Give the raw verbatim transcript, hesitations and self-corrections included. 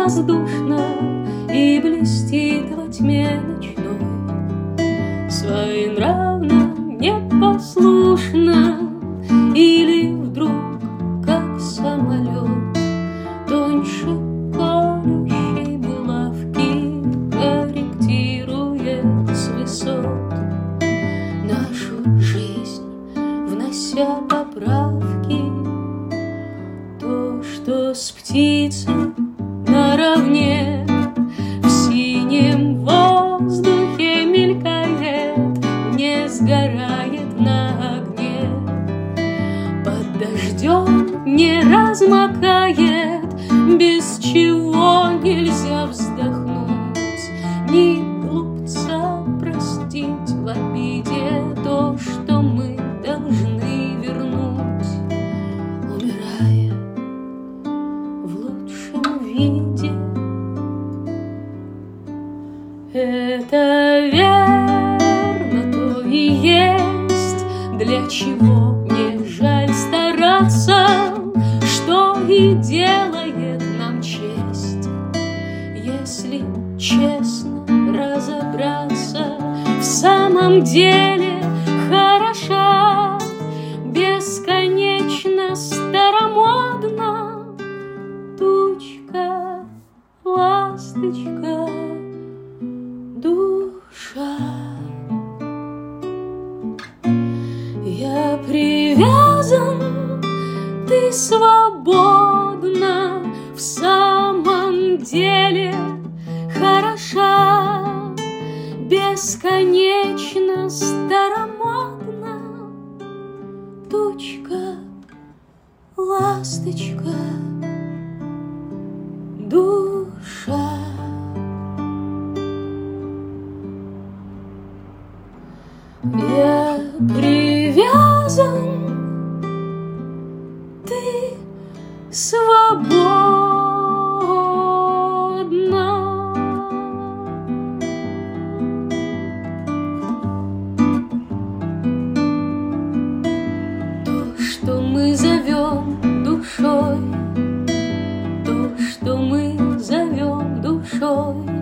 воздушно и блестит во тьме ночной, своенравно, непослушно, или вдруг, как самолет, тоньше колющей булавки корректирует с высот нашу жизнь, внося поправки. То, что с птицей наравне в синем воздухе мелькает, не сгорает на огне, под дождем не размокает, без чего нельзя вздохнуть, ни глупца простить в обиде то, что мы должны вернуть, умирая в лучшем виде. Это верно, то и есть, для чего не жаль стараться, что и делает нам честь, если честно разобраться. В самом деле хороша, бесконечно старомодна тучка, ласточка, душа. Я привязан, ты свободна, в самом деле хороша, бесконечно старомодна тучка, ласточка, душа. Я привязан, ты свободна. То, что мы зовем душой, то, что мы зовем душой,